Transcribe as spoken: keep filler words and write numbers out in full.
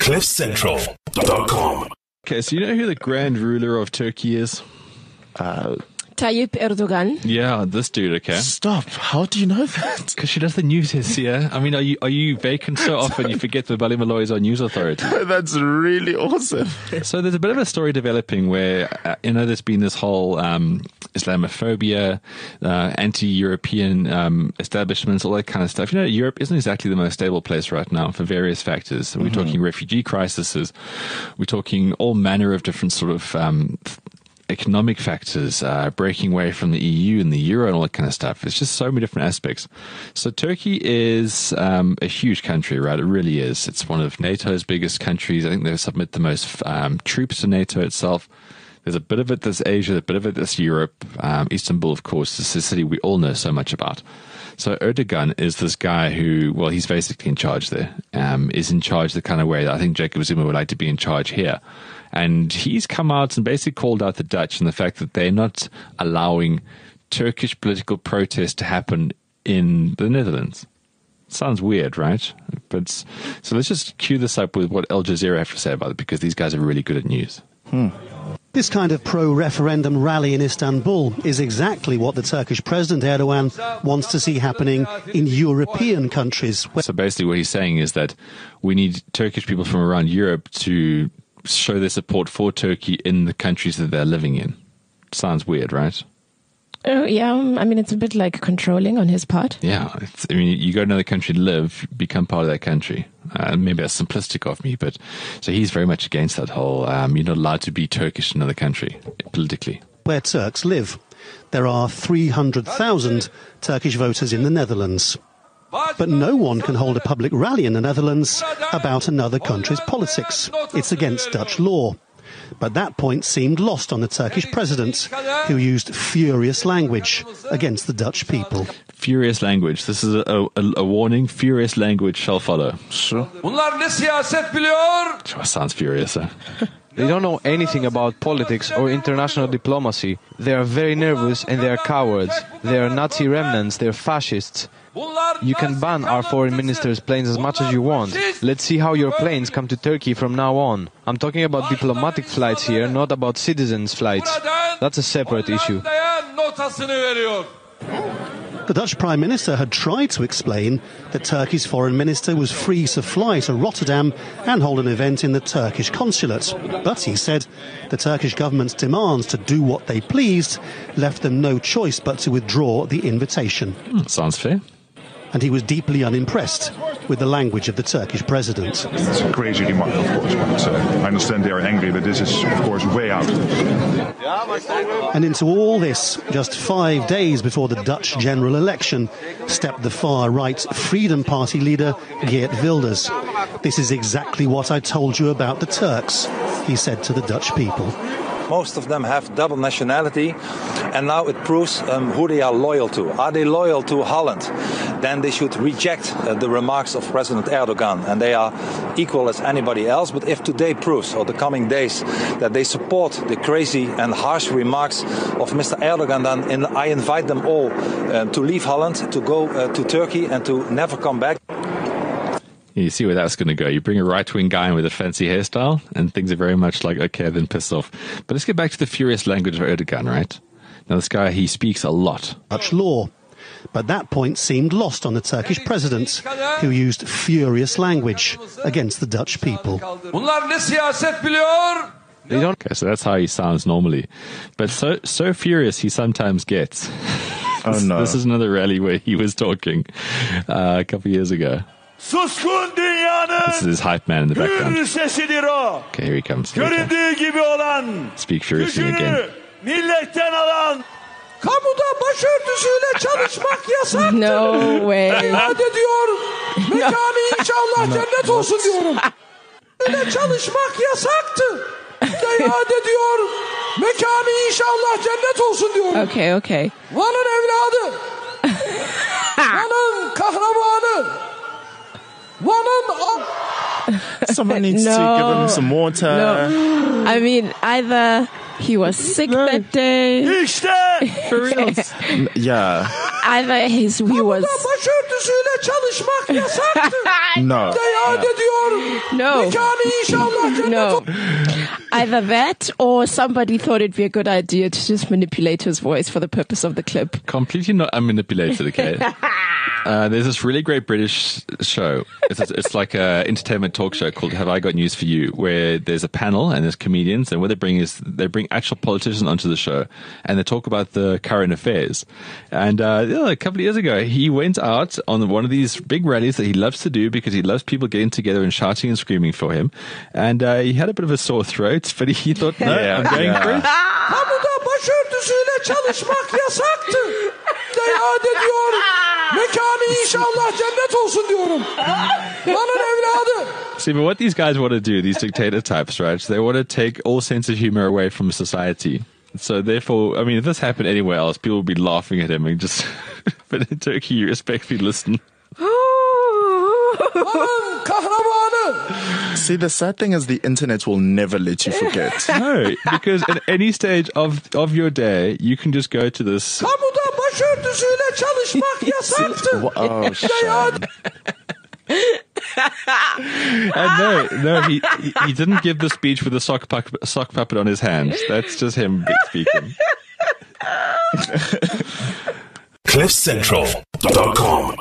cliff central dot com. Okay, so you know who the grand ruler of Turkey is? Uh, Tayyip Erdogan. Yeah, this dude, okay? Stop. How do you know that? Because she does the news here. I mean, are you are you vacant so often you forget that Bali Malloy is our news authority? That's really awesome. So there's a bit of a story developing where, uh, you know, there's been this whole um, Islamophobia, uh, anti-European um, establishments, all that kind of stuff. You know, Europe isn't exactly the most stable place right now for various factors. So we're mm-hmm. talking refugee crises. We're talking all manner of different sort of um, economic factors, uh, breaking away from the E U and the Euro and all that kind of stuff. It's just so many different aspects. So Turkey is um, a huge country, right? It really is. It's one of NATO's biggest countries. I think they submit the most um, troops to NATO itself. There's a bit of it that's Asia, a bit of it that's Europe. Um, Istanbul, of course, is a city we all know so much about. So Erdogan is this guy who, well, he's basically in charge there, um, is in charge the kind of way that I think Jacob Zuma would like to be in charge here. And he's come out and basically called out the Dutch and the fact that they're not allowing Turkish political protest to happen in the Netherlands. Sounds weird, right? But so let's just cue this up with what Al Jazeera have to say about it, because these guys are really good at news. Hmm. This kind of pro-referendum rally in Istanbul is exactly what the Turkish President Erdogan wants to see happening in European countries. So basically what he's saying is that we need Turkish people from around Europe to show their support for Turkey in the countries that they're living in. Sounds weird, right? Oh, yeah. I mean, it's a bit like controlling on his part. Yeah. It's, I mean, you go to another country to live, become part of that country. Uh, maybe that's simplistic of me, but so he's very much against that whole, um, you're not allowed to be Turkish in another country, politically. Where Turks live. There are three hundred thousand Turkish voters in the Netherlands. But no one can hold a public rally in the Netherlands about another country's politics. It's against Dutch law. But that point seemed lost on the Turkish president, who used furious language against the Dutch people. Furious language. This is a, a, a warning. Furious language shall follow. Sure. Sure, sounds furious, huh? They don't know anything about politics or international diplomacy. They are very nervous and they are cowards. They are Nazi remnants, they are fascists. You can ban our foreign minister's planes as much as you want. Let's see how your planes come to Turkey from now on. I'm talking about diplomatic flights here, not about citizens' flights. That's a separate issue. The Dutch Prime Minister had tried to explain that Turkey's foreign minister was free to fly to Rotterdam and hold an event in the Turkish consulate. But he said the Turkish government's demands to do what they pleased left them no choice but to withdraw the invitation. Hmm, sounds fair. And he was deeply unimpressed with the language of the Turkish president. It's a crazy remark, of course, but uh, I understand they are angry, but this is, of course, way out. And into all this, just five days before the Dutch general election, stepped the far-right Freedom Party leader, Geert Wilders. This is exactly what I told you about the Turks, he said to the Dutch people. Most of them have double nationality, and now it proves um, who they are loyal to. Are they loyal to Holland? Then they should reject uh, the remarks of President Erdogan, and they are equal as anybody else. But if today proves, or the coming days, that they support the crazy and harsh remarks of Mister Erdogan, then in, I invite them all uh, to leave Holland, to go uh, to Turkey, and to never come back. You see where that's going to go. You bring a right-wing guy in with a fancy hairstyle, and things are very much like, okay, then piss off. But let's get back to the furious language of Erdogan, right? Now, this guy, he speaks a lot. Dutch law. But that point seemed lost on the Turkish president, who used furious language against the Dutch people. They don't. Okay, so that's how he sounds normally. But so so furious he sometimes gets. Oh, this, no. This is another rally where he was talking uh, a couple of years ago. Suskun dünyanın This is his hype man in the background. gür sesidir o. Okay, here he comes. Here he comes. Göründüğü gibi olan, Speak furiously again. gücünü milletten alan, kamuda başörtüsüyle çalışmak yasaktır. No way. İade ediyor. Mekanı inşallah cennet olsun diyorum. Öyle çalışmak yasaktır. İade ediyor. Mekanı inşallah cennet olsun diyorum. Okay, okay. Van'ın evladı. Van'ın kahramanı. Someone needs no, to give him some water. No. I mean, either he was sick no. that day. İşte. For real. Yeah. Either he's, he was çalışmak yasaktı. No. Beyan ediyorum. No. Mekanı inşallah cennet No. olsun. Either that or somebody thought it'd be a good idea to just manipulate his voice for the purpose of the clip. Completely not unmanipulated, okay? Uh, there's this really great British show. It's, it's like a entertainment talk show called Have I Got News For You, where there's a panel and there's comedians, and what they bring is they bring actual politicians onto the show, and they talk about the current affairs. And uh, you know, a couple of years ago, he went out on one of these big rallies that he loves to do because he loves people getting together and shouting and screaming for him. And uh, he had a bit of a sore throat, but he thought, no, Yeah, I'm going yeah. for it. Kamuda başörtüsüyle çalışmak yasaktı. Beyan ediyorum. Mekanı inşallah cennet olsun diyorum. Lanın evladı. See, but what these guys want to do, these dictator types, right? They want to take all sense of humor away from society. So therefore, I mean, if this happened anywhere else, people would be laughing at him and just, but in Turkey, you respectfully listen. Lanın kahramanı. See, the sad thing is the internet will never let you forget. No, because at any stage of, of your day, you can just go to this. Kamuda başörtüsüyle çalışmak yasaktı. Oh, shame. And no, no, he, he he didn't give the speech with a sock puppet, sock puppet on his hands. That's just him speaking. cliff central dot com